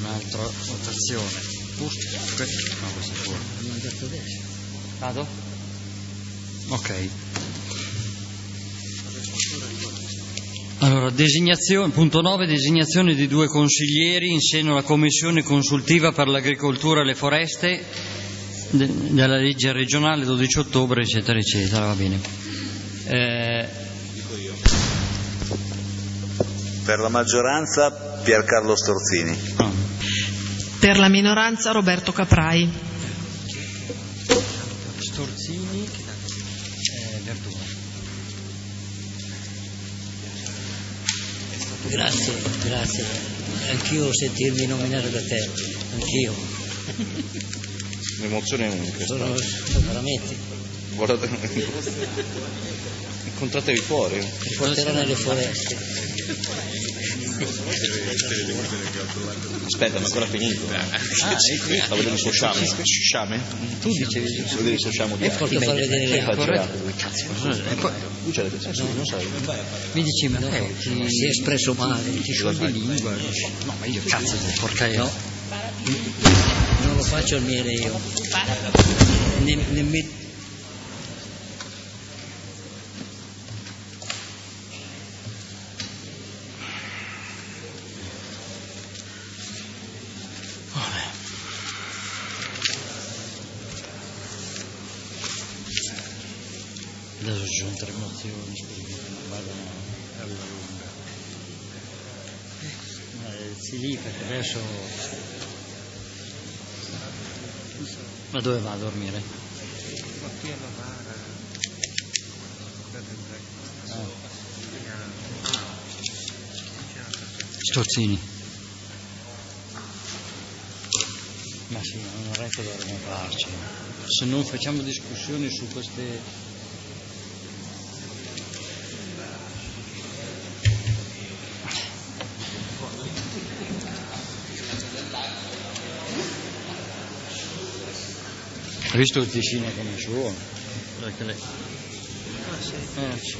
un'altra votazione. Questo è fuori. Vado? Ok. Allora, punto 9, designazione di 2 consiglieri in seno alla Commissione consultiva per l'agricoltura e le foreste della legge regionale 12 ottobre, eccetera, eccetera, va bene. Dico io. Per la maggioranza Piercarlo Storzini. Per la minoranza Roberto Caprai. Storzini, Verduna. Grazie. Anch'io sentirmi nominare da te, anch'io. Un'emozione unica. Sono veramente. Guardate, incontratevi fuori. Mi porterà nelle foreste. Aspetta, ma ancora finito. Sta vedendo il suo sciame? Tu dicevi Sta vedere il suo sciame di Porto a far vedere le corretto. lui c'ha le persone, non sai. Mi dici, ma si è espresso male. ti sciogli lingua? No, ma io cazzo di porcaia. No, non lo faccio al mio io. Nemmeno. Adesso ci sono 3 mozioni, spero che non vadano alla lunga. Sì, lì, perché adesso... Ma dove va a dormire? Ma qui a lavare. Storzini. Ma sì, non è che dovremmo farci. Se non facciamo discussioni su queste... Hai visto il Ticino come suono? Perché le... sì.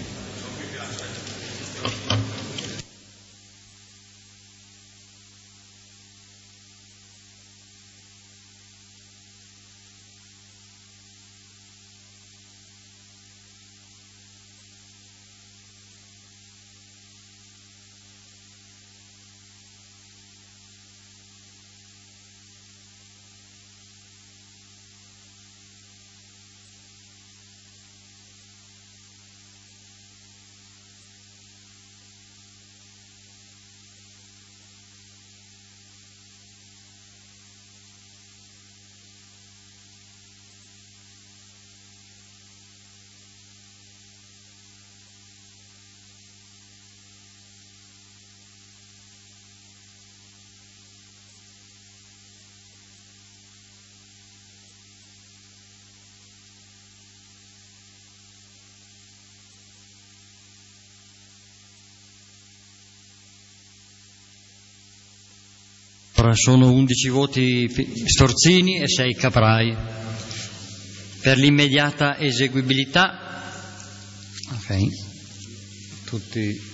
Sono 11 voti Storzini e 6 Caprai. Per l'immediata eseguibilità, ok, tutti